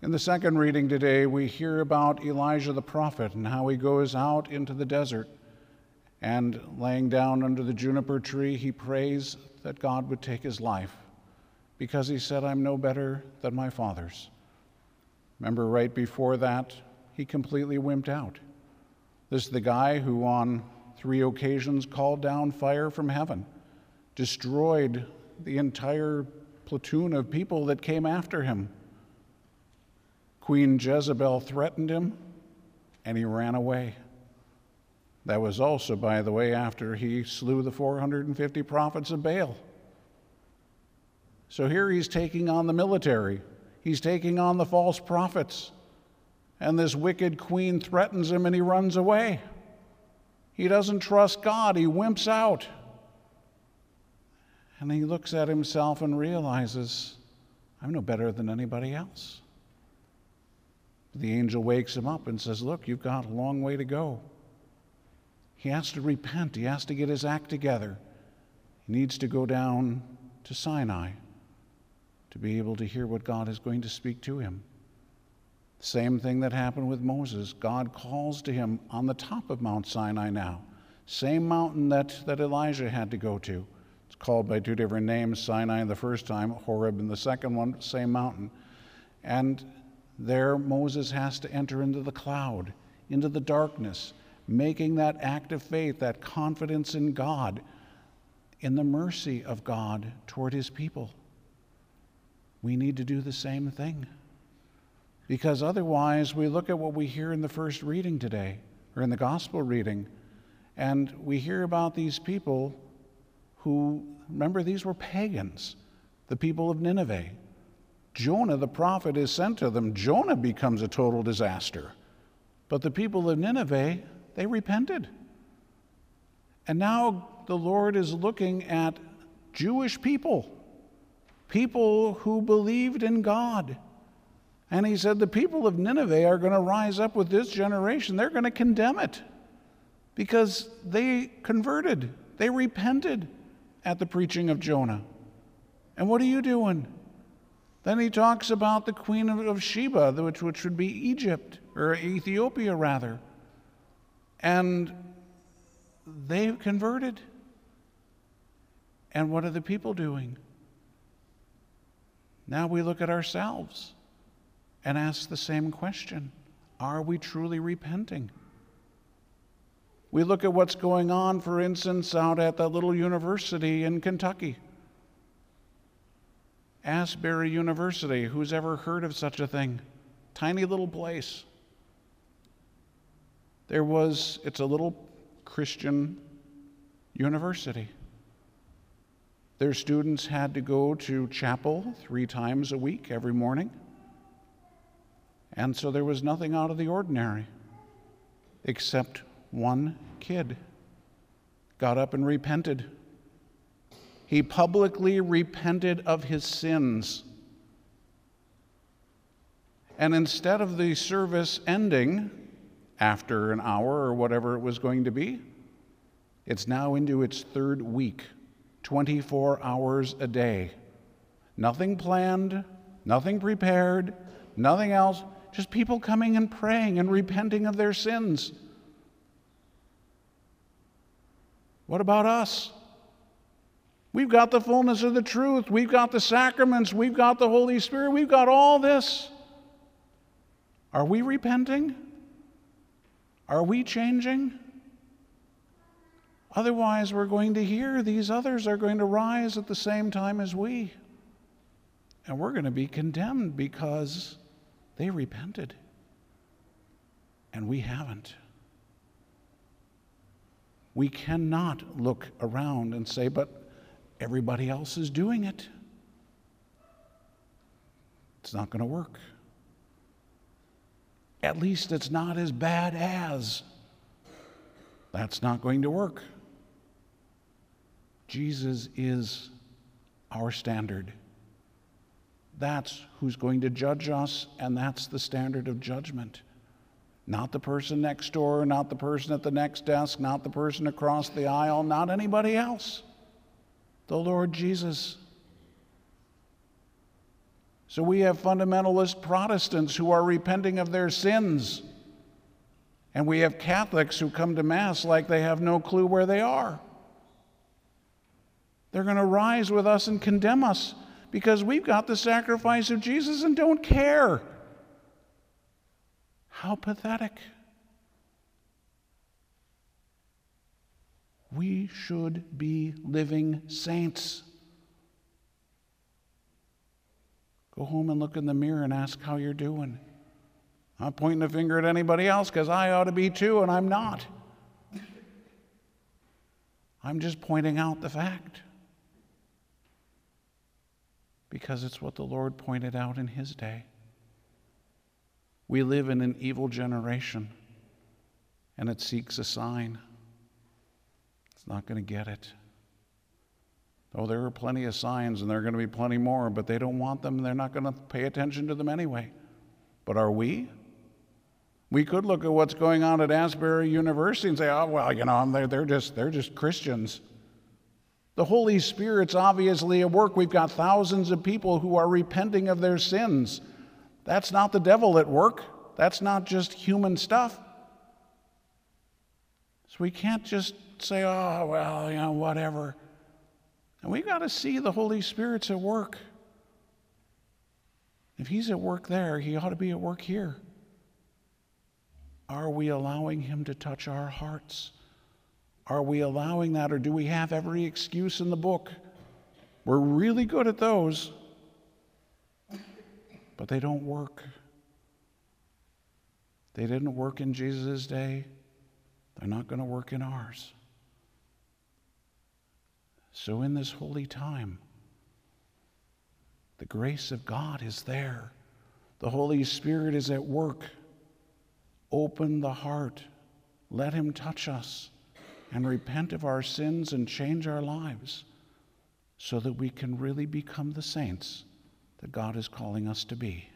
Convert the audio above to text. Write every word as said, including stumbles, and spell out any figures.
In the second reading today, we hear about Elijah the prophet and how he goes out into the desert and laying down under the juniper tree, he prays that God would take his life because he said, I'm no better than my fathers. Remember, right before that, he completely wimped out. This is the guy who on three occasions called down fire from heaven, destroyed the entire platoon of people that came after him. Queen Jezebel threatened him, and he ran away. That was also, by the way, after he slew the four hundred fifty prophets of Baal. So here he's taking on the military. He's taking on the false prophets. And this wicked queen threatens him and he runs away. He doesn't trust God. He wimps out. And he looks at himself and realizes, I'm no better than anybody else. The angel wakes him up and says, look, you've got a long way to go. He has to repent. He has to get his act together. He needs to go down to Sinai to be able to hear what God is going to speak to him. Same thing that happened with Moses. God calls to him on the top of Mount Sinai now. Same mountain that, that Elijah had to go to. It's called by two different names, Sinai the first time, Horeb in the second one, same mountain. And there Moses has to enter into the cloud, into the darkness, making that act of faith, that confidence in God, in the mercy of God toward his people. We need to do the same thing. Because otherwise, we look at what we hear in the first reading today, or in the gospel reading, and we hear about these people who, remember, these were pagans, the people of Nineveh. Jonah, the prophet, is sent to them. Jonah becomes a total disaster. But the people of Nineveh, they repented. And now the Lord is looking at Jewish people, people who believed in God. And he said, the people of Nineveh are going to rise up with this generation. They're going to condemn it because they converted. They repented at the preaching of Jonah. And what are you doing? Then he talks about the queen of Sheba, which, which would be Egypt, or Ethiopia rather. And they converted. And what are the people doing? Now we look at ourselves and ask the same question. Are we truly repenting? We look at what's going on, for instance, out at that little university in Kentucky. Asbury University. Who's ever heard of such a thing? Tiny little place. There was, it's a little Christian university. Their students had to go to chapel three times a week, every morning. And so there was nothing out of the ordinary, except one kid got up and repented. He publicly repented of his sins. And instead of the service ending after an hour or whatever it was going to be, it's now into its third week, twenty-four hours a day. Nothing planned, nothing prepared, nothing else. Just people coming and praying and repenting of their sins. What about us? We've got the fullness of the truth. We've got the sacraments. We've got the Holy Spirit. We've got all this. Are we repenting? Are we changing? Otherwise, we're going to hear these others are going to rise at the same time as we. And we're going to be condemned because they repented. And we haven't. We cannot look around and say, but everybody else is doing it. It's not going to work. At least it's not as bad as. That's not going to work. Jesus is our standard. That's who's going to judge us, and that's the standard of judgment. Not the person next door, not the person at the next desk, not the person across the aisle, not anybody else. The Lord Jesus. So we have fundamentalist Protestants who are repenting of their sins. And we have Catholics who come to Mass like they have no clue where they are. They're going to rise with us and condemn us because we've got the sacrifice of Jesus and don't care. How pathetic. We should be living saints. Go home and look in the mirror and ask how you're doing. I'm not pointing a finger at anybody else because I ought to be too, and I'm not. I'm just pointing out the fact. Because it's what the Lord pointed out in his day. We live in an evil generation, and it seeks a sign. It's not going to get it. Oh, there are plenty of signs, and there are going to be plenty more, but they don't want them, and they're not going to pay attention to them anyway. But are we? We could look at what's going on at Asbury University and say, oh, well, you know, they're, they're, just, they're just Christians. The Holy Spirit's obviously at work. We've got thousands of people who are repenting of their sins. That's not the devil at work. That's not just human stuff. So we can't just say, oh, well, you know, whatever. And we've got to see the Holy Spirit's at work. If he's at work there, he ought to be at work here. Are we allowing him to touch our hearts? Are we allowing that, or do we have every excuse in the book? We're really good at those, but they don't work. They didn't work in Jesus' day. They're not going to work in ours. So in this holy time, the grace of God is there. The Holy Spirit is at work. Open the heart. Let him touch us and repent of our sins and change our lives so that we can really become the saints that God is calling us to be.